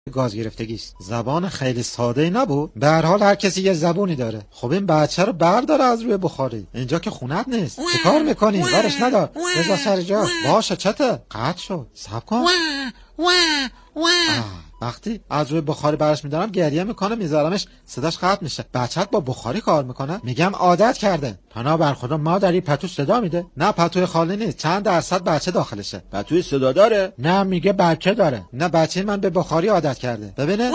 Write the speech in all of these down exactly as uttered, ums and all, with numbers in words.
گاز گرفتگی است. زبان خیلی ساده نبود. به هر حال هر کسی یه زبونی داره. خب این بچه رو بردار از روی بخاری. اینجا که خونت نیست. چه کار میکنی؟ ورش ندار. بذار سر جا. باشه چته؟ قطع شد. صبر کن. وقتی از روی بخاری برش میدارم گریه میکنه، میذارمش صداش قطع میشه. بچت با بخاری کار میکنه؟ میگم عادت کرده. پناه بر خدا مادری پتو صدا میده؟ نه پتو خالی نیست. چند درصد بچه داخلشه. پتو صدا داره؟ نه میگه بچه داره. نه بچه من به بخاری عادت کرده. ببینه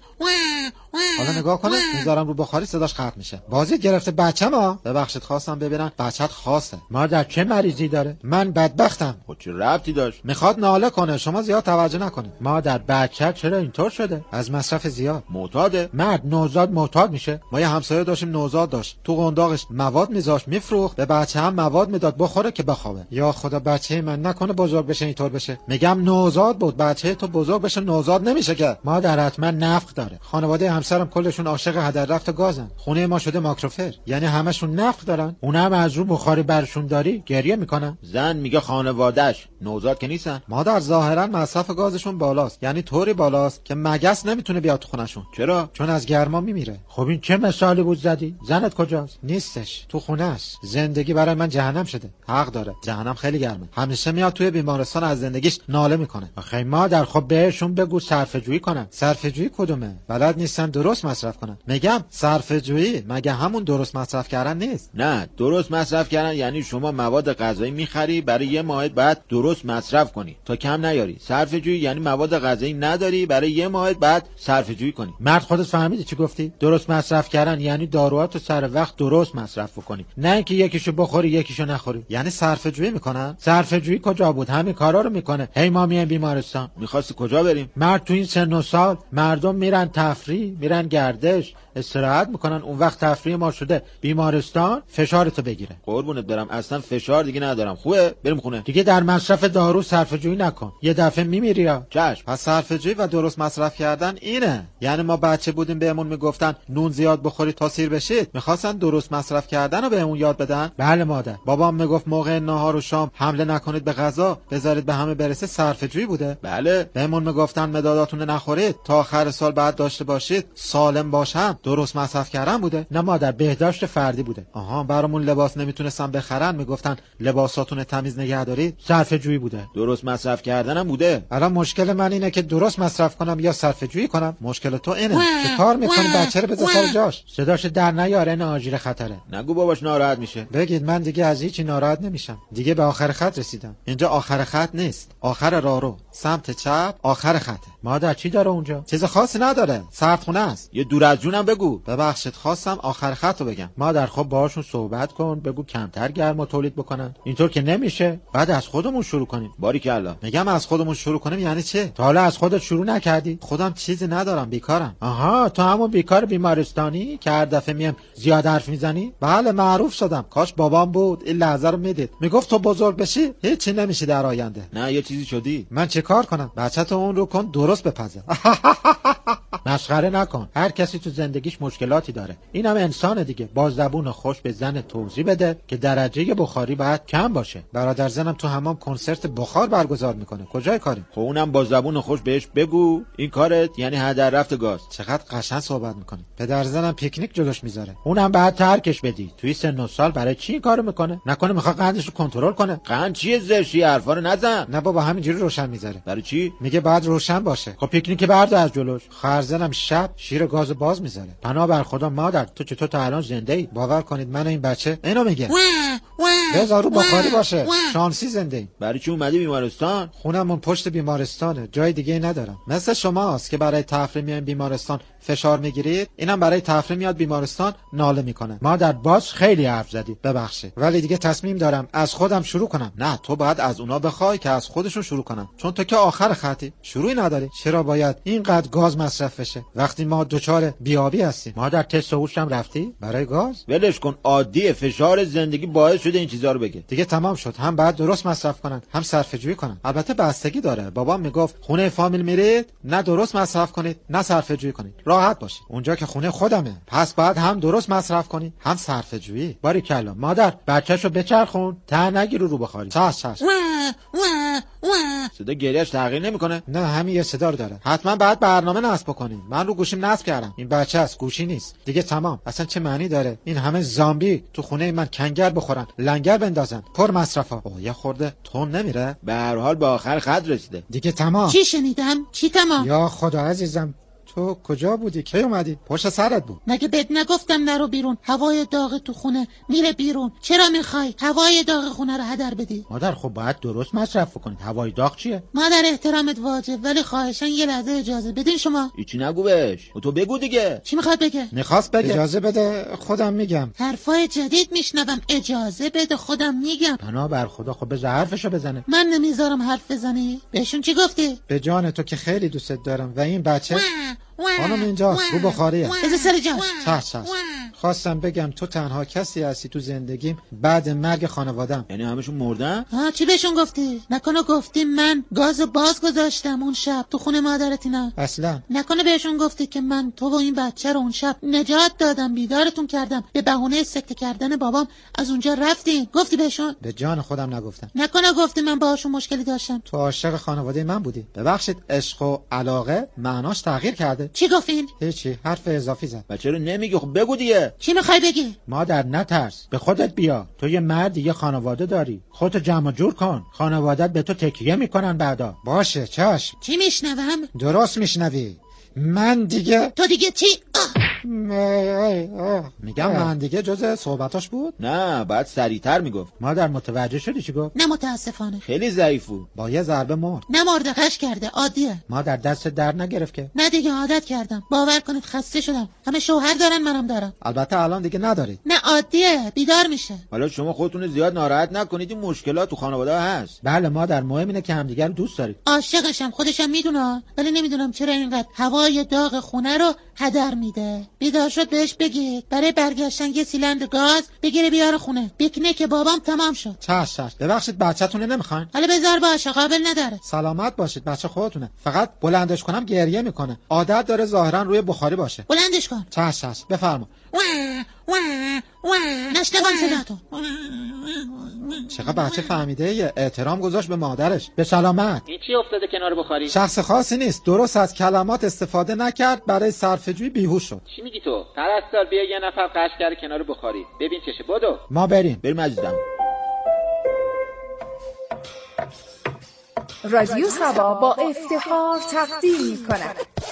حالا نگاه کنه، میذارم رو بخاری صداش قطع میشه. بازی گرفته بچه ما. ببخشید خواستم ببینم بچت خاصه. مادر چه مریضی داره؟ من بدبختم. خب چه ربطی داشت؟ میخواد ناله کنه، شما زیاد توجه نکنید. مادر بچه چرا اینطور شده؟ از مصرف زیاد. معتاده؟ مرد نوزاد معتاد میشه. ما یه همسایه داشتیم نوزاد داشت، تو قنداقش مواد میذاشت میفروخت، به بچه هم مواد میداد بخوره که بخوابه. یا خدا بچه من نکنه بزرگ بشه اینطور بشه. میگم نوزاد بود، بچه تو بزرگ بشه نوزاد نمیشه که. مادر حتما نفخ داره. خانواده همسرم کلشون عاشق هدر رفت گازن. خونه ما شده ماکروفر، یعنی همشون نفخ دارن. اونم از رو بخاری برشون داری گریه میکنن. زن میگه خانواده‌اش نوزاد که نیستن. مادر ظاهرا مصرف گازشون بالاست، یعنی طوری بالاست که مگس نمیتونه بیاد تو خونه‌شون. چرا؟ چون از گرما میمیره. خب این چه مثالی بود زدی؟ زنت کجاست؟ نیستش، تو خونه است. زندگی برای من جهنم شده. حق داره، جهنم خیلی گرمه. همیشه میاد توی بیمارستان از زندگیش ناله میکنه. آخه مادر خب بهشون بگو صرفه‌جویی کنن. صرفه‌جویی کدومه؟ بلد نیستن درست مصرف کنن. میگم صرفه‌جویی مگه همون درست مصرف کردن نیست؟ نه، درست مصرف کردن یعنی شما مواد غذایی میخری، برای یه ماه بعد درست مصرف کنی تا کم نیاری. صرفه‌جویی یعنی مواد غذایی نداری، برای یه ماه بعد صرفه‌جویی کنی. مرد خودت فهمیدی چی گفتی؟ درست مصرف کردن یعنی داروهاتو سر وقت درست مصرف بکنی، نه اینکه یکیشو بخوری یکیشو نخوری. یعنی صرفه‌جویی میکنن؟ صرفه‌جویی کجا بود؟ همین کارا رو میکنه. هی ما میایم بیمارستان. میخواستی کجا بریم؟ مرد تو این سن و سال مردم میرن تفریح، میرن گردش، استراحت میکنن. اون وقت تفریح ما شده بیمارستان فشارتو بگیره. قربونت برم، اصلا فشار دیگه ندارم. خوبه بریم خونه. دیگه در مصرف دارو صرفه‌جویی نکن، یه دفعه میمیری. یا چشم. پس صرفه‌جویی و درست مصرف کردن اینه. یعنی ما بچه بودیم بهمون میگفتن نون زیاد بخورید تا سیر بشید، میخواستن درست مصرف کردن رو بهمون یاد بدن. بله مادر. بابام میگفت موقع ناهار و شام حمله نکنید به غذا، بذارید به همه برسه. صرفه‌جویی بوده. بله. بهمون میگفتن مداداتون نخورید تا آخر سال بعد داشته باشید، سالم باشم. درست مصرف کردن بوده. نه مادر، بهداشت فردی بوده. آها، برامون لباس نمیتونستن بخرن، میگفتن لباساتون تمیز نگه دارید. صرفه‌جویی بوده. درست مصرف کردنم بوده. الان مشکل من اینه که درست مصرف کنم یا صرفه‌جویی کنم. مشکل تو اینه. چه کار میکنی بچه رو بذار سر جاش؟ صداش در نیاره، نه آژیر خطره. نگو باباش ناراحت میشه. بگید من دیگه از هیچی ناراحت نمیشم. دیگه به آخر خط رسیدم. اینجا آخر خط نیست، آخر راهرو، سمت چپ آخر خطه. مادر چی داره اونجا؟ چیز خاصی نداره، سردخونه است. یه دور از جونم بگو. ببخشید خواستم آخر خط رو بگم. مادر خب باهاشون صحبت کن، بگو کمتر گرما تولید بکنن. اینطور که نمیشه، بعد از خودمون شروع کنیم. باریکلا. میگم از خودمون شروع کنیم یعنی چه؟ تا حالا از خودت شروع نکردی؟ خودم چیزی ندارم، بیکارم. آها، تو همون بیکار بیمارستانی که هر دفعه میام زیاد حرف میزنی؟ بله معروف شدم. کاش بابام بود این لحظه رو میدید. میگفت تو بزرگ بشی هیچی نمیشی در آینده. نه یه چیزی شدی. من چه کار کنم؟ بچه‌تو اون رو کن درست بپزه. مسخره نکن. هر کسی تو زندگیش مشکلاتی داره. اینم انسان دیگه. با زبون خوش به زن توضیح بده که درجه بخاری باید کم باشه. برادر زنم تو حمام کنسرت بخار برگزار میکنه. کجای کاری؟ خب اونم با زبون خوش بهش بگو این کارت یعنی هدر رفت گاز. چقدر قشنگ صحبت میکنه. پدر زنم پیکنیک جلوش میذاره. اونم بعد ترکش بدی. توی سن و سال برای چی این کارو میکنه؟ نکنه میخواد قندش رو کنترل کنه؟ قند چیه زشی؟ حرفا رو نزن. نه بابا همینجوری روشن میذاره. برای چی؟ میگه بعد روشن باشه. خب پیکنیک برد از جلوش. خرزنم شب شیر گاز باز میذاره. پناه بر خدا مادر، تو چطور تا الان زنده ای؟ باور کنید من و این بچه اینو میگه. بذار رو بخاری باشه. شانسی زنده ای. برای چی اومدی بیمارستان؟ خونمون پشت بیمارستانه، جای دیگه ندارم. مثل شماست که برای تفریح میاین بیمارستان فشار میگیرید، اینم برای تفریح میاد بیمارستان ناله میکنه. مادر باز خیلی حرف زدی، ببخشید، ولی دیگه تصمیم دارم از خودم شروع کنم. نه تو باید از اونا بخوای که از خودشون شروع کنن، چون تو که آخر خطی، شروعی نداری. چرا باید اینقدر گاز مصرف بشه وقتی ما دچار بیابی هستیم؟ مادر تست هوش هم رفتی برای گاز؟ ولش کن، عادیه. فشار زندگی باعث شده این چیزا رو بگه. دیگه تمام شد. هم باید درست مصرف کنن، هم صرفه‌جویی کنن. البته بستگی داره. بابام میگفت خونه فامیل میرید نه درست مصرف کنید نه صرفه‌جویی کنید، راحت باشید. اونجا که خونه خودمه، پس باید هم درست مصرف کنی هم صرفه‌جویی. باریکلا. مادر بچه‌شو بچرخون، ته نگیرو رو بخاری. چش چش. صدا گریهش تغییر نمیکنه؟ نه همین یه صدا رو داره. حتما بعد برنامه نصب بکنیم. من رو گوشیم نصب کردم. این بچه است، گوشی نیست. دیگه تمام. اصلا چه معنی داره این همه زامبی تو خونه من کنگر بخورن، لنگر بندازن، پر مصرفا؟ اوه یه خورده تون نمیره؟ به هر حال به آخر خط رسیده. دیگه تمام. چی شنیدم؟ چی تمام؟ یا خدا عزیزم، تو کجا بودی؟ کی اومدی؟ پشت سرت بود. مگه بهت نگفتم نرو بیرون؟ هوای داغ تو خونه میره بیرون. چرا میخوای هوای داغ خونه رو هدر بدی؟ مادر خب باید درست مصرف کنید. هوای داغ چیه؟ مادر احترامت واجب، ولی خواهشاً یه لحظه اجازه بدین. شما هیچی نگو بهش. تو بگو دیگه. چی میخواد بگه؟ میخواست بگه. اجازه بده خودم میگم. حرفای جدید میشنوم. اجازه بده خودم میگم. پناه بر خدا، خب بذار حرفشو بزنه. من نمیذارم حرف بزنی. بهشون چی گفتی؟ به جان تو که خیلی دوست دارم و این بچه خانم اینجاست، رو بخاریه. بذار سر جاش. چش چش. خواستم بگم تو تنها کسی هستی تو زندگیم بعد مرگ خانوادم. یعنی همشون مردن؟ ها چی بهشون گفتی؟ نکنه گفتی من گاز باز گذاشتم اون شب تو خونه مادرت؟ اینا اصلا. نکنه بهشون گفتی که من تو و این بچه رو اون شب نجات دادم، بیدارتون کردم، به بهونه سکته کردن بابام از اونجا رفتین؟ گفتی بهشون؟ به جان خودم نگفتم. نکنه گفتی من باهاشون مشکلی داشتم؟ تو عاشق خانواده من بودی. ببخشید عشق و علاقه معناش تغییر کرده. چی گفتین؟ هیچی، حرف اضافی زد. بچه رو نمیگی؟ خب بگو دیگه. چی میخوای بگی؟ مادر نترس، به خودت بیا. تو یه مرد، یه خانواده داری. خودت جمع جور کن. خانوادت به تو تکیه میکنن بعدا. باشه چشم. چی میشنوم؟ درست میشنوی. من دیگه تو دیگه چی؟ آه. میگم من دیگه جز صحبتاش بود. نه بعد سریعتر میگفت. مادر متوجه شدی چی گفت؟ نه متاسفانه. خیلی ضعیف بود. با یه ضربه مرد. نه مرده، قش کرده. عادیه. مادر دست در نگرفت که؟ نه دیگه عادت کردم. باور کنید خسته شدم. همه شوهر دارن، منم دارم. البته الان دیگه نداری. نه عادیه، بیدار میشه. حالا شما خودتون زیاد ناراحت نکنید، این مشکلات تو خانواده هست. بله مادر، مهم اینه که همدیگه رو دوست دارید. عاشقشم، خودشم میدونه، ولی نمیدونم چرا اینقدر هوای داغ خونه رو هدر میده. بیدار شد بهش بگید برای برگشتن یه سیلندر گاز بگیره بیاره خونه. پیکنیک بابام تمام شد. چش چش. ببخشید بچه‌تون نمیخواین؟ حالا بذار باشه، قابل نداره. سلامت باشید، بچه خودتونه. فقط بلندش کنم گریه میکنه. عادت داره ظاهرا روی بخاری باشه. بلندش کن. چش چش. بفرما. نشنوم صداتو. چقدر بچه فهمیده یه احترام گذاشت به مادرش. به سلامت. این چی افتاده کنار بخاری؟ شخص خاصی نیست، درست از کلمات استفاده نکرد، برای صرفه‌جویی بیهوش شد. چی میگی تو؟ پرستار بیا یه نفر قش کرده کنار بخاری. ببین چشه. بدو. ما بریم. بریم عزیزم. رادیو سبا با افتخار تقدیم می‌کند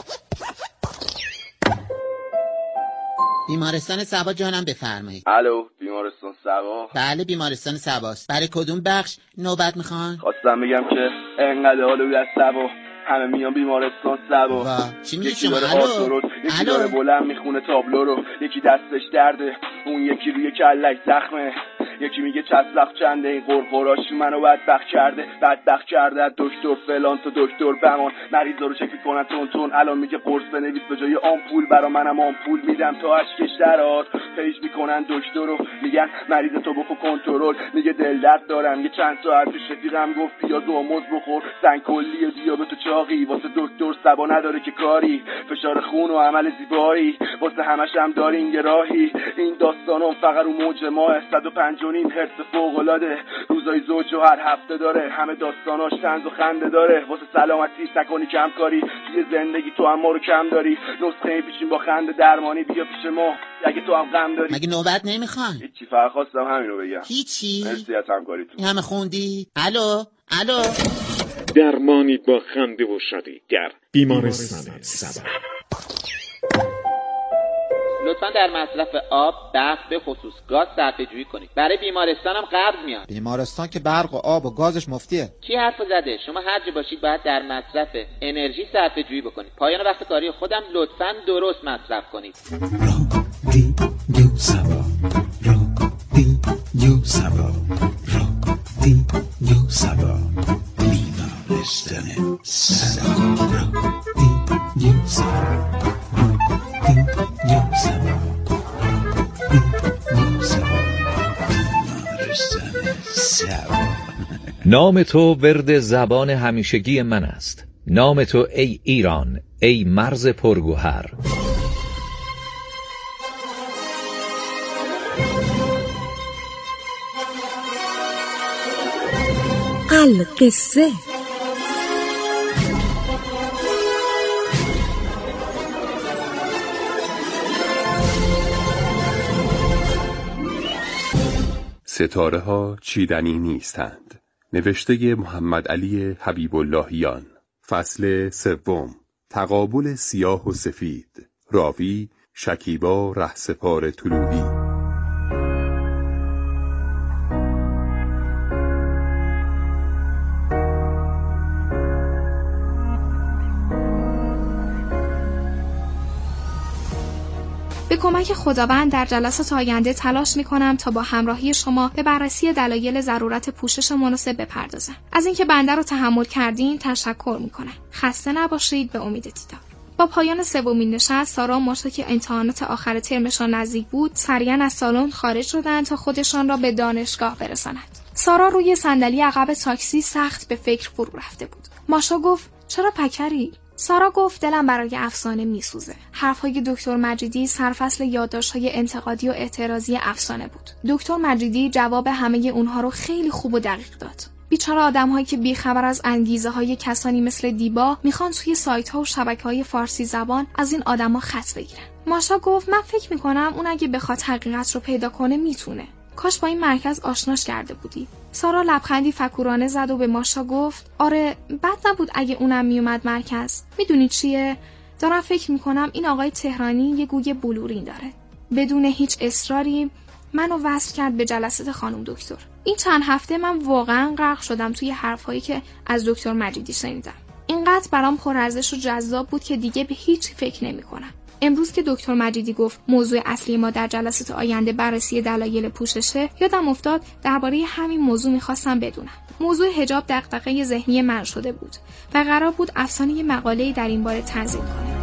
بیمارستان سبا. جانم بفرمایید. الو، بیمارستان سبا. بله بیمارستان سباست. برای کدوم بخش نوبت میخوان؟ خواستم بگم که انقدر حالوی از سبا همه میان بیمارستان سبا. چی میگی یکی شما؟ داره الو آسورود، یکی الو داره بلند میخونه تابلو رو، یکی دستش درده، اون یکی روی کلش زخمه، یکی میگه چسلخ چنده، این قرقراش منو بدبخت کرده، بدبخت کرده. دکتر فلان تو دکتر بمان، مریضا رو چک کنن تون تون. الان میگه قرص بنویس به جای آمپول، برا منم آمپول میدم تا اشکش درات. پیش میکنن دکتر رو، میگن مریض تو بکو کنترل، میگه دل درد دارم. یه چند ساعت پیش رفیقم گفت بیا دوموز بخور، سنگ کلی و دیابت و چاقی. واسه دکتر سبا نداره که کاری، فشار خون و عمل زیبایی، واسه همش هم دارین یه راهی. این داستانم فقط رو موج ماه صد و پنج و نیم هرتز فوق‌العاده، روزای زوج و هر هفته داره، همه داستاناش طنز و خنده داره. واسه سلامتی نکنی کم کاری، توی زندگی تو هم ما رو کم داری. نسخه پیشین با خنده درمانی، بیا پیش ما اگه تو هم غم داری. مگه نوبت نمیخوان؟ هیچی، فقط خواستم همینو بگم. هیچی؟ مرسی از همکاریتون. این همه خوندی؟ الو الو. درمانید با خنده و شادی در بیمارستان سبا. لطفا در مصرف آب، برق به خصوص گاز صرفه جویی کنید. برای بیمارستانم قبض میاد. بیمارستان که برق و آب و گازش مفتیه. کی حرف زده؟ شما هر جا باشید باید در مصرف انرژی صرفه جویی بکنید. پایان وقت کاری خودم لطفا درست مصرف کنید. رادیو سبا، رادیو سبا، رادیو سبا، بیمارستان سبا، رادیو سبا، رادیو سبا، رادیو سبا، بیمارستان سبا. نام تو ورد زبان همیشگی من است. نام تو ای ایران، ای مرز پرگوهر. القصه ستاره ها چیدنی نیستند. نوشته محمد علی حبیب اللهیان. فصل سوم. تقابل سیاه و سفید. راوی شکیبا رهسپار طلوعی. به کمک خداوند در جلسات آینده تلاش می‌کنم تا با همراهی شما به بررسی دلایل ضرورت پوشش مناسب بپردازم. از اینکه بنده رو تحمل کردین تشکر می‌کنم. خسته نباشید. به امید دیدار. با پایان سومین نشست، سارا و ماشا که امتحانات آخر ترمشان نزدیک بود، سریعا از سالن خارج شدند تا خودشان را به دانشگاه برسانند. سارا روی صندلی عقب تاکسی سخت به فکر فرو رفته بود. ماشا گفت: چرا پکری؟ سارا گفت: دلم برای افسانه میسوزه. حرفهای دکتر مجیدی سرفصل یادداشت‌های انتقادی و اعتراضی افسانه بود. دکتر مجیدی جواب همه اونها رو خیلی خوب و دقیق داد. بیچاره آدم‌هایی که بیخبر از انگیزه‌های کسانی مثل دیبا میخوان توی سایت‌ها و شبکه‌های فارسی زبان از این آدم‌ها خط بگیرن. ماشا گفت: من فکر می‌کنم اون اگه بخواد حقیقت رو پیدا کنه میتونه. کاش با این مرکز آشناش کرده بودی. سارا لبخندی فکورانه زد و به ماشا گفت: آره، بد نبود اگه اونم میومد مرکز. میدونی چیه؟ دارم فکر میکنم این آقای تهرانی یه گوی بلورین داره. بدون هیچ اصراری منو وصل کرد به جلسات خانم دکتر. این چند هفته من واقعا غرق شدم توی حرفایی که از دکتر مجیدی شنیدم. اینقدر برام پرارزش و جذاب بود که دیگه به هیچ فکر نمیکنم. امروز که دکتر مجیدی گفت موضوع اصلی ما در جلسات آینده بررسی دلایل پوششه، یادم افتاد درباره همین موضوع میخواستم بدونم. موضوع حجاب دغدغه ذهنی من شده بود و قرار بود افسانه یه مقاله‌ای در این باره تنظیم کنه.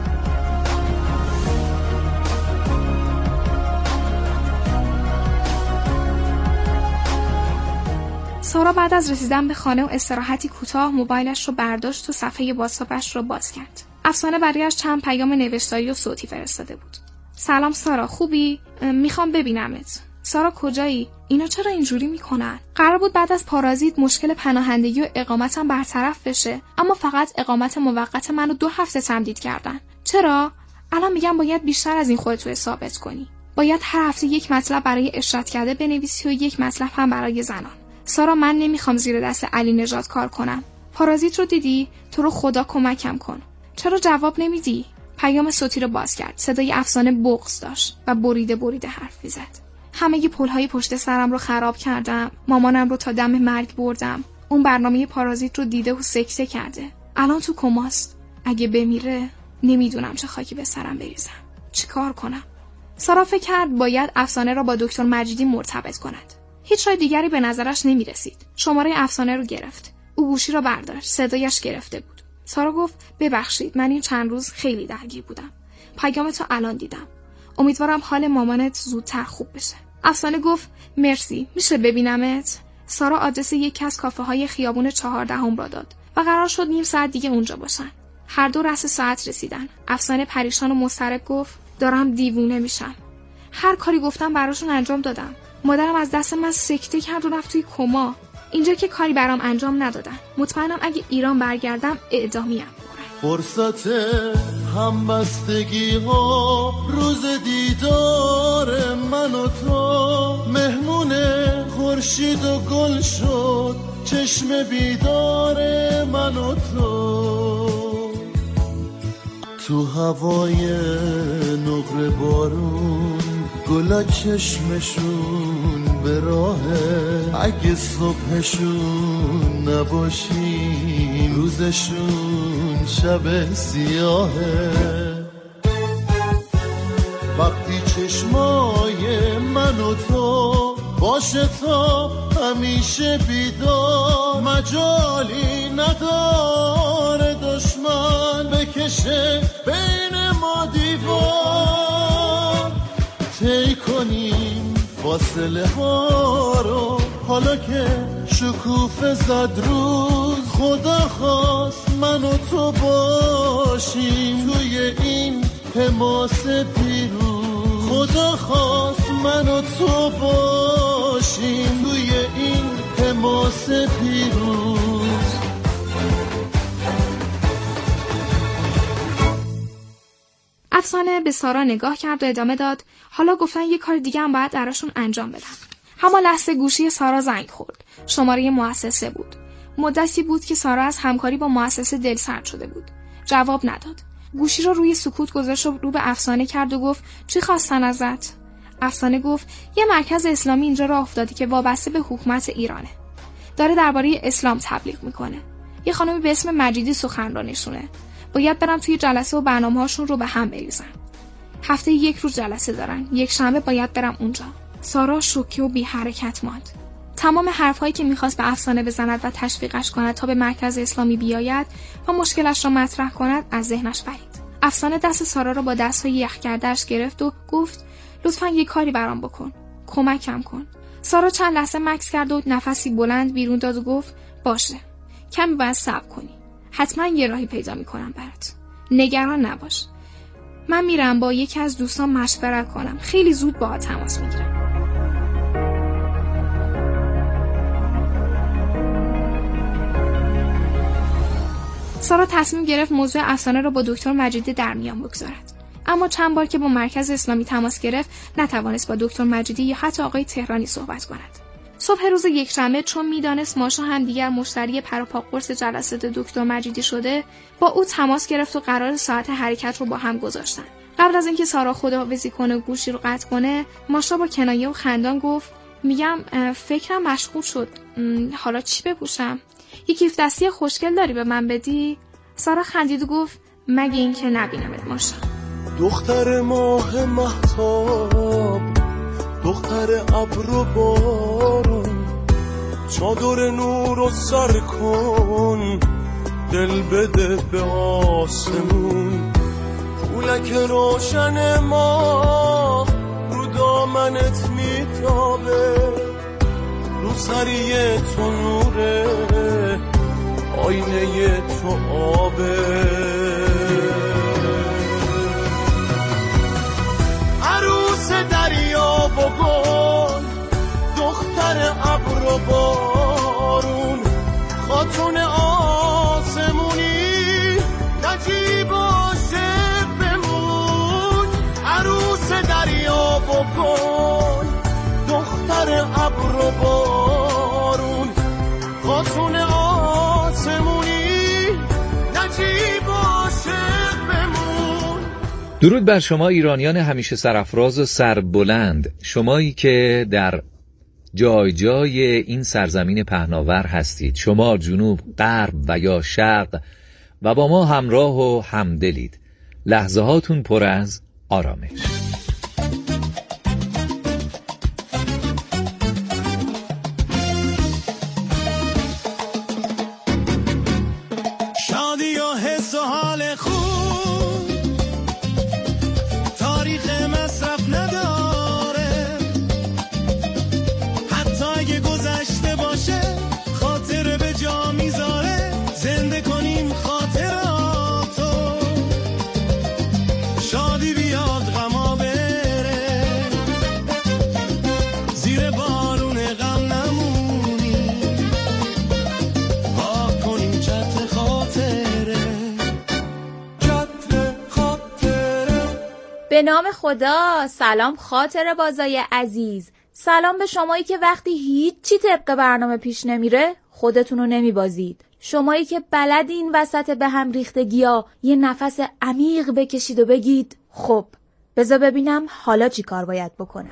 سارا بعد از رسیدن به خانه و استراحتی کوتاه موبایلش رو برداشت و صفحه واتساپش رو باز کرد. افسانه برایش چند پیام نوشتاری و صوتی فرستاده بود. سلام سارا، خوبی؟ میخوام ببینمت. سارا کجایی؟ اینا چرا اینجوری میکنن؟ قرار بود بعد از پارازیت مشکل پناهندگی و اقامتم برطرف بشه، اما فقط اقامت موقت منو دو هفته تمدید کردن. چرا؟ الان میگم باید بیشتر از این خودت ثابت کنی. باید هر هفته یک مطلب برای اشارت کرده بنویسی و یک مطلب هم برای زنان. سارا، من نمیخوام زیر دست علی نژاد کار کنم. پارازیت رو دیدی؟ تو رو خدا کمکم کن. چرا جواب نمیدی؟ پیام صوتی رو باز کرد. صدای افسانه بغض داشت و بریده بریده حرف می‌زد. همه پل‌های پشت سرم رو خراب کردم. مامانم رو تا دم مرگ بردم. اون برنامه پارازیت رو دیده و سکته کرده. الان تو کماست. اگه بمیره نمیدونم چه خاکی به سرم بریزم. چیکار کنم؟ سارا فکر کرد باید افسانه رو با دکتر مجیدی مرتبط کند. هیچ راه دیگری به نظرش نمی‌رسید. شماره افسانه رو گرفت. او گوشی رو برداشت. صدایش گرفته بود. سارا گفت: ببخشید، من این چند روز خیلی درگیر بودم. پیامتو الان دیدم. امیدوارم حال مامانت زودتر خوب بشه. افسانه گفت: مرسی، میشه ببینمت؟ سارا آدرس یکی از کافه های خیابون چهاردهم را داد و قرار شد نیم ساعت دیگه اونجا باشن. هر دو رأس ساعت رسیدن. افسانه پریشان و مضطرب گفت: دارم دیوونه میشم. هر کاری گفتم براشون انجام دادم. مادرم از دست من سکته کرد و رفت توی کما. اینجا که کاری برام انجام ندادن. مطمئنم اگه ایران برگردم اعدامیم. فرصت همبستگی ها روز دیدار من و تو، مهمون خورشید و گل شد چشم بیدار من و تو. تو هوای نقره بارون گلا چشمشون به راهه، اگه صبحشون نباشیم روزشون شب سیاهه. وقتی چشمای من و تو باشه تا همیشه بیدار، مجالی نداره دشمن بکشه بین ما دیوار. طی کنیم فاصله ها رو حالا که شکوفه زد روز، خدا خواست من و تو باشیم توی این حماس پیروز. خدا خواست من و تو باشیم توی این حماس پیروز. افسانه به سارا نگاه کرد و ادامه داد: حالا گفتن یه کار دیگه هم باید دراشون انجام بدم. همان لحظه گوشی سارا زنگ خورد. شماره مؤسسه بود. مدتی بود که سارا از همکاری با مؤسسه دلسرد شده بود. جواب نداد. گوشی رو روی سکوت گذاشت و رو به افسانه کرد و گفت چی خواستن ازت؟ افسانه گفت یه مرکز اسلامی اینجا راه افتاده که وابسته به حکومت ایرانه. داره درباره اسلام تبلیغ میکنه. یه خانمی به اسم مجیدی سخنرانیشونه. باید برم توی جلسه و برنامه‌هاشون رو به هم بریزن. هفته یک روز جلسه دارن. یک شنبه باید برم اونجا. سارا شوکه و بی حرکت ماند. تمام حرفایی که میخواست به افسانه بزند و تشویقش کند تا به مرکز اسلامی بیاید و مشکلش را مطرح کند از ذهنش پرید. افسانه دست سارا را با دست‌های یخ کرده‌اش گرفت و گفت لطفاً یه کاری برام بکن. کمکم کن. سارا چند لحظه مکث کرد و نفسی بلند بیرون داد و گفت باشه. کمی باید صبر کنی. حتما یه راهی پیدا میکنم برات. نگران نباش. من میرم با یکی از دوستان مشورت کنم. خیلی زود باهات تماس میگیرم. سارا تصمیم گرفت موضوع افسانه را با دکتر مجیدی در میان بگذارد. اما چند بار که با مرکز اسلامی تماس گرفت نتوانست با دکتر مجیدی یا حتی آقای تهرانی صحبت کند. صبح روز یکشنبه چون میدانست ماشا هم دیگر مشتری پروپا قرص جلسات دکتر مجیدی شده، با او تماس گرفت و قرار ساعت حرکت رو با هم گذاشتن. قبل از اینکه سارا خداحافظی کنه و گوشی رو قطع کنه، ماشا با کنایه و خندان گفت میگم فکرم مشغول شد. حالا چی بپوشم؟ یه کیف دستی خوشگل داری به من بدی؟ سارا خندید و گفت مگه این که نبینمت ماشا. دختر ماه مهتاب، دختر ابر و بارون، چادر نور و سر کن، دل بده به آسمون. پولک روشن ما رو دامنت میتابه، رو سری تو نوره، آینه تو آبه. عروس دریا و گل، دختر ابر و بارون، خاتون آسمونی، نجیب عاشق بمون. عروس دریا و گل، دختر ابر و بارون، خاتون آسمونی، نجیب عاشق بمون. درود بر شما ایرانیان همیشه سرافراز و سربلند، شمایی که در جای جای این سرزمین پهناور هستید، شما جنوب، غرب و یا شرق و با ما همراه و همدلید. لحظه هاتون پر از آرامش. شادی و حس و حال خوب تاریخ مصرف نداره، حتی اگه گذشته باشه خاطر به جا میذاره. زنده کنیم خاطراتو، شادی بیاد غما بره، زیر بارون غم نمونیم، پاک کنیم چتر خاطره، چتر خاطره. به نام خدا. سلام خاطر بازای عزیز. سلام به شمایی که وقتی هیچی طبق برنامه پیش نمیره خودتونو نمیبازید. شمایی که بلدین وسط به هم ریختگی‌ها یه نفس عمیق بکشید و بگید خب بذار ببینم حالا چی کار باید بکنم.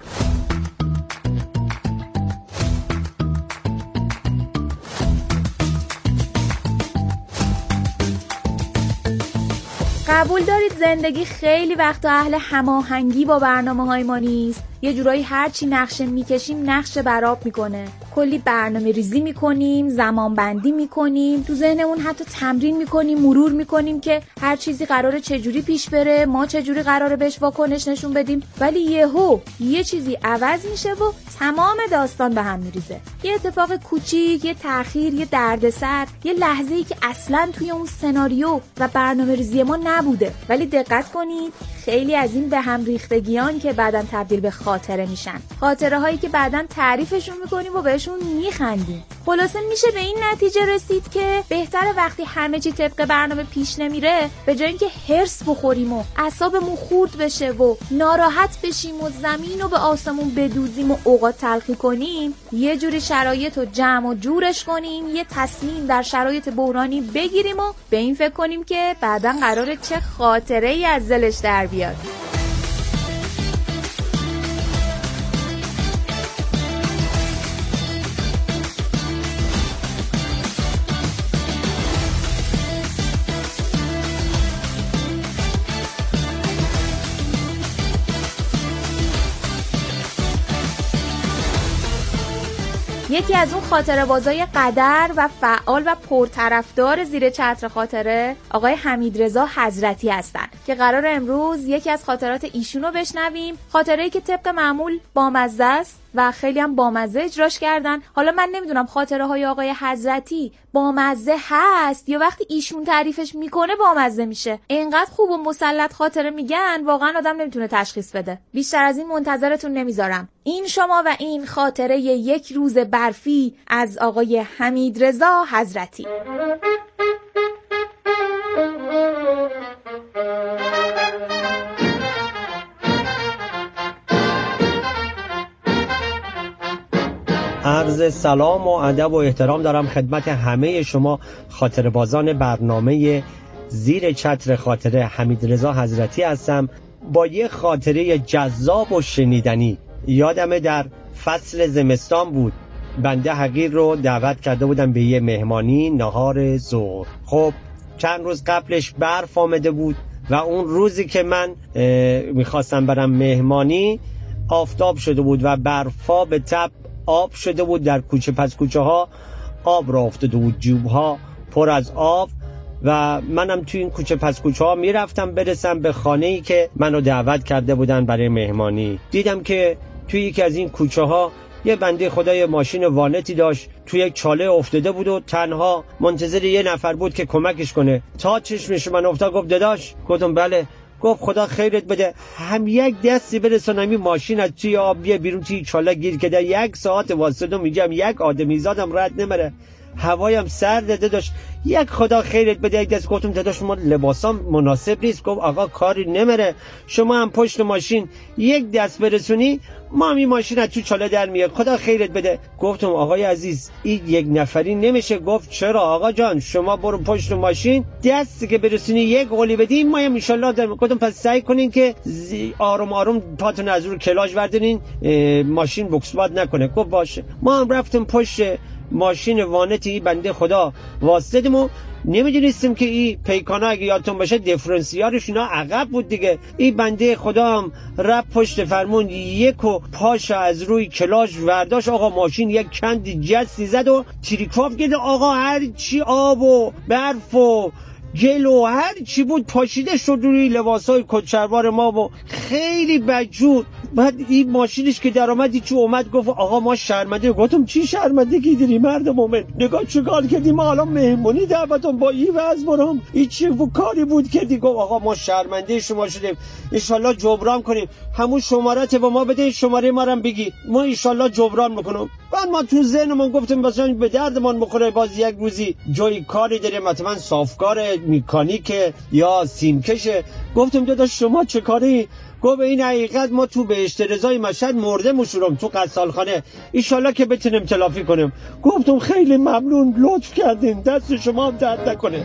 قبول دارید زندگی خیلی وقت اهل هماهنگی با برنامه‌های ما نیست. یه جورایی هرچی نقشه میکشیم نقشه براب میکنه. کلی برنامه ریزی میکنیم، زمان بندی میکنیم، تو ذهنمون حتی تمرین میکنیم، مرور میکنیم که هر چیزی قراره چجوری پیش بره، ما چجوری قراره بهش واکنش نشون بدیم. ولی یهو یه چیزی عوض میشه و تمام داستان به هم میریزه. یه اتفاق کوچیک، یه تأخیر، یه دردسر، یه لحظه‌ای که اصلاً توی اون سناریو و برنامه ریزی ما نبوده. ولی دقت کنید خیلی از این به هم ریختگیان که بعداً تبدیل به خاطره میشن، خاطره هایی که بعداً تعریفشون میکنیم و بهشون میخندیم. خلاصه میشه به این نتیجه رسید که بهتره وقتی همه چی طبق برنامه پیش نمیره، به جای اینکه هرس بخوریم و اعصابمون خورد بشه و ناراحت بشیم و زمین رو به آسمون بدوزیم و اوقات تلخی کنیم، یه جوری شرایط رو جمع و جورش کنیم، یه تصمیم در شرایط بحرانی بگیریم و به این فکر کنیم که بعداً قراره چه خاطره ای از دلش در بیاد. یکی از اون خاطره بازای قدر و فعال و پرطرفدار زیر چتر خاطره آقای حمیدرضا حضرتی هستن که قرار امروز یکی از خاطرات ایشون رو بشنویم. خاطره‌ای که طبق معمول بامزه است و خیلی هم بامزه اجراش کردن. حالا من نمیدونم خاطره های آقای حضرتی بامزه هست یا وقتی ایشون تعریفش میکنه بامزه میشه. اینقدر خوب و مسلط خاطره میگن واقعا آدم نمیتونه تشخیص بده. بیشتر از این منتظرتون نمیذارم. این شما و این خاطره یک روز برفی از آقای حمیدرضا حضرتی. عرض سلام و ادب و احترام دارم خدمت همه شما خاطره بازان برنامه زیر چتر خاطره. حمیدرضا حضرتی هستم با یه خاطره جذاب و شنیدنی. یادمه در فصل زمستان بود، بنده حقیر رو دعوت کرده بودم به یه مهمانی نهار ظهر. خب چند روز قبلش برف آمده بود و اون روزی که من میخواستم برم مهمانی آفتاب شده بود و برفا به تب آب شده بود. در کوچه پس کوچه ها آب را افتاده بود، جوب ها پر از آب و منم توی این کوچه پس کوچه ها میرفتم برسم به خانه‌ای که منو دعوت کرده بودن برای مهمانی. دیدم که توی یکی از این کوچه ها یه بنده خدای ماشین وانتی داشت، توی یک چاله افتاده بود و تنها منتظر یه نفر بود که کمکش کنه. تا چشمش من افتاد گفت داداش. گفتم بله. گفت خدا خیرت بده، هم یک دستی برسونم این ماشین از توی آب بیه بیرون توی چاله گیر کده. یک ساعت واسطم میگم یک آدمی زادم رد نمره، هوایم سرده داداش، یک خدا خیرت بده یک دست. گفتم داداش ما لباسام مناسب نیست. گفت آقا کاری نمره، شما هم پشت ماشین یک دست برسونی ما هم این ماشین از تو چاله در میاد، خدا خیرت بده. گفتم آقای عزیز این یک نفری نمیشه. گفت چرا آقا جان، شما برو پشت ماشین دستی که برسونی یک قولی بدین ما هم ان شاءالله در. گفتم پس سعی کنین که آروم آروم پاتون از رو کلاژ بردارین ماشین بوکس باد نکنه. گفت باشه. ما هم رفتیم پشت ماشین وانتی بنده خدا واسطیم و نمیدونستیم که این پیکانا اگه یادتون باشه دیفرنسیارش اینا عقب بود دیگه. این بنده خدا هم رفت پشت فرمون یک و پاش از روی کلاژ ورداش. آقا ماشین یک کند جستی زد و تریکاف گده. آقا هر چی آب و برف و گل و هر چی بود پاشیده شد روی لباسای کچلوار ما و خیلی بدجور. بعد این ماشینش که در آمد چو اومد گفت آقا ما شرمنده. گفتم چی شرمندگی داری مرد مومن؟ نگاه چیکار کردی؟ ما الان مهمونی دعوتم با این وضع برام این چه کاری بود کردی؟ گفت آقا ما شرمنده شما شدیم، ان شاءالله جبران کنیم. همون شماره‌ت به ما بده، شماره ما رو بگی، ما ان شاءالله جبران میکنیم. بعد ما تو ذهنمون گفتیم مثلا به دردمون بخوره باز یک روزی جای کاری داریم، مثلا صافکار مکانیک یا سیمکشه. گفتم داداش شما چه کاری؟ گفت این حقیقت ما تو بهشت رضای مشهد مرده مشورم تو قصالخانه، ایشالله که بتونیم تلافی کنیم. گفتم خیلی ممنون، لطف کردین، دست شما هم درد نکنه.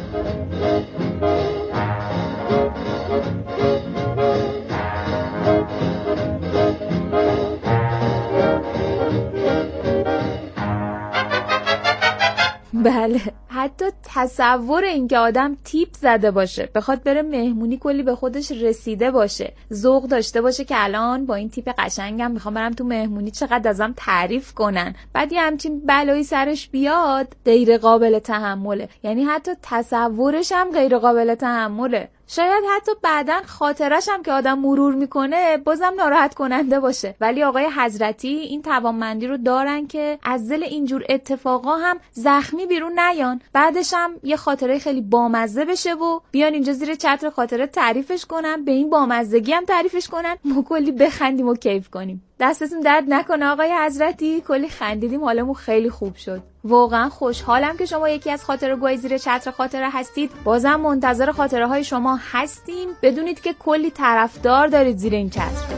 بله، حتی تصور این که آدم تیپ زده باشه بخواد بره مهمونی کلی به خودش رسیده باشه، ذوق داشته باشه که الان با این تیپ قشنگم میخوام برم تو مهمونی چقدر ازم تعریف کنن، بعد یه همچین بلایی سرش بیاد، غیر قابل تحمله. یعنی حتی تصورش هم غیر قابل تحمله. شاید حتی بعدن خاطرش هم که آدم مرور میکنه بازم ناراحت کننده باشه، ولی آقای حضرتی این توانمندی رو دارن که از دل اینجور اتفاقا هم زخمی بیرون نیان، بعدش هم یه خاطره خیلی بامزه بشه و بیان اینجا زیر چتر خاطره تعریفش کنن، به این بامزگی هم تعریفش کنن، ما کلی بخندیم و کیف کنیم. دستتون درد نکنه آقای حضرتی، کلی خندیدیم، حالمون خیلی خوب شد. واقعا خوشحالم که شما یکی از خاطره‌گوهای زیر چتر خاطره هستید. بازم منتظر خاطره های شما هستیم. بدونید که کلی طرفدار دارید زیر این چتر.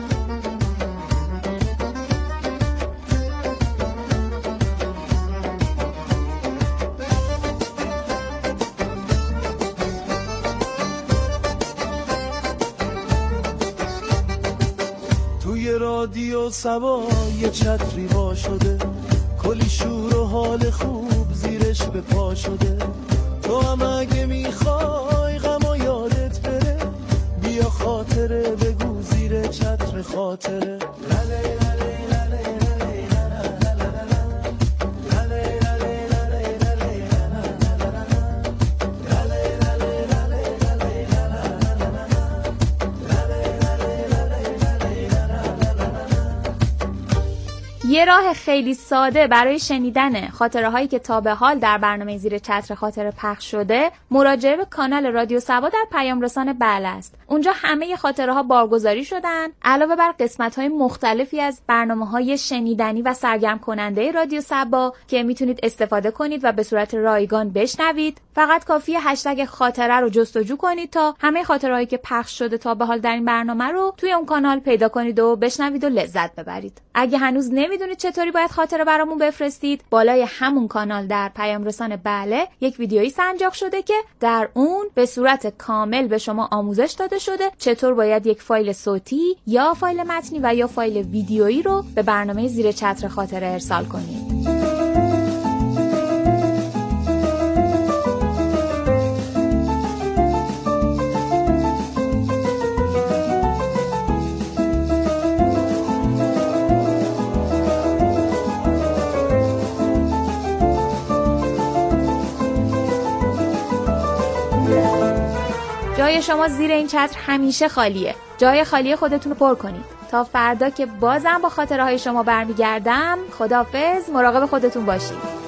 رادیو سبا یه چتری وا شده، کلی شور و حال خوب زیرش به پا شده. تو هم اگه میخوای غم و یادت بره، بیا خاطره بگو زیر چتر خاطره. یه راه خیلی ساده برای شنیدن خاطره هایی که تا به حال در برنامه زیر چتر خاطره پخش شده، مراجعه به کانال رادیو سبا در پیام رسان بله است. اونجا همه خاطره ها بارگذاری شدن، علاوه بر قسمت های مختلفی از برنامه های شنیدنی و سرگرم کننده رادیو سبا که میتونید استفاده کنید و به صورت رایگان بشنوید. فقط کافیه هشتگ خاطره رو جستجو کنید تا همه خاطره هایی که پخش شده تا به حال در این برنامه رو توی اون کانال پیدا کنید و بشنوید و لذت ببرید. اگه هنوز نمیدونید چطوری باید خاطره برامون بفرستید، بالای همون کانال در پیام رسان بله یک ویدیویی سنجاق شده که در اون به صورت کامل به شما آموزش داده شده چطور باید یک فایل صوتی یا فایل متنی و یا فایل ویدیویی رو به برنامه زیر چتر خاطره ارسال کنید. جای شما زیر این چتر همیشه خالیه. جای خالی خودتون رو پر کنید. تا فردا که بازم با خاطره های شما برمیگردم. خداحافظ، مراقب خودتون باشید.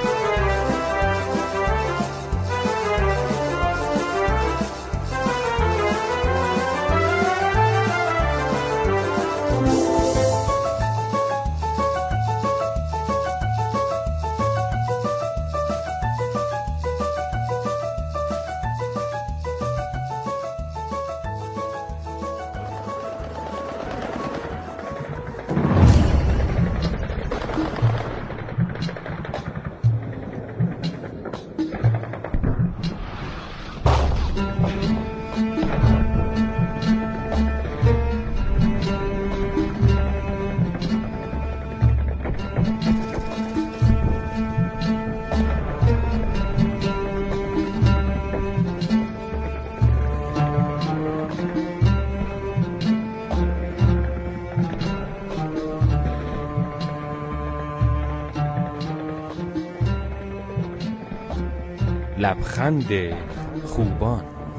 لبخند خوبان.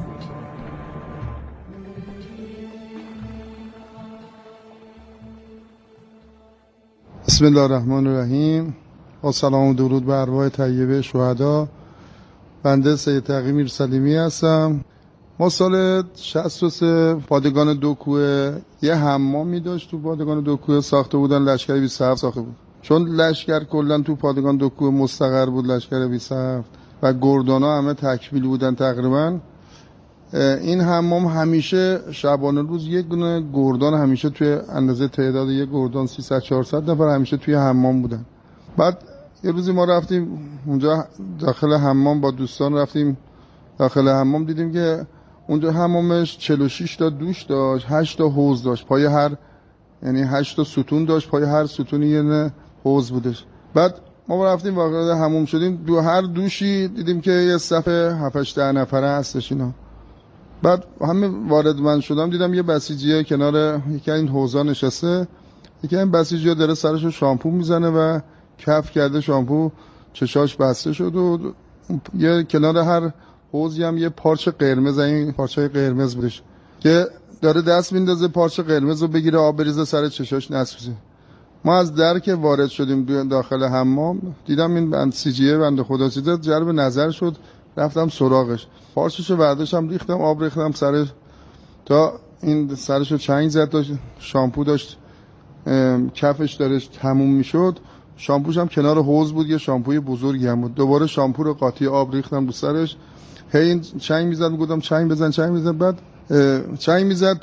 بسم الله الرحمن الرحیم. با سلام و درود بر ارواح طیبه شهدا. بنده سید تقی میرسلیمی هستم. ما سال شصت و سه پادگان دوکوه یه حمامی داشت. تو پادگان دوکوه ساخته بودن، لشکر بیست و هفت ساخته بود. چون لشکر کلا تو پادگان دوکوه مستقر بود، لشکر بیست و هفت و گردانا همه تکمیل بودن تقریبا. این حمام همیشه شبانه روز یک دونه گردان، همیشه توی اندازه تعداد یک گردان سیصد چهارصد نفر همیشه توی حمام بودن. بعد یه روزی ما رفتیم اونجا داخل حمام، با دوستان رفتیم داخل حمام، دیدیم که اونجا حمامش چهل و شش تا دوش داشت، هشت تا حوض داشت، پای هر یعنی هشت تا ستون داشت، پای هر ستونی یه نه حوض بودش. بعد ما رفتیم وارد حمام شدیم، دو هر دوشی دیدیم که یه صف هفت هشت نفره هستش اینا. بعد همین وارد من شدم دیدم یه بسیجیه کنار یکی این حوضا نشسته، یکی این بسیجیه داره سرشو شامپو میزنه و کف کرده شامپو، چشاش بسته شد و یه کنار هر حوضی هم یه پارچه قرمز، این پارچه قرمز بودش که داره دست میندازه پارچه قرمز رو بگیره آب بریزه سر چشاش نسوزه. ما از در که وارد شدیم داخل حمام دیدم این بسیجیه بنده خدا چیزا جلب نظر شد، رفتم سراغش، پارچه‌شو برداشتم ریختم آب ریختم سرش تا این سرشو چنگ زد، داشت شامپو داشت کفش دارش تموم میشد، شامپوش هم کنار حوض بود، یه شامپوی بزرگی هم بود. دوباره شامپو رو قاطی آب ریختم رو سرش، هی چنگ میزد، میگفتم چنگ بزن چنگ بزن، بعد چنگ میزد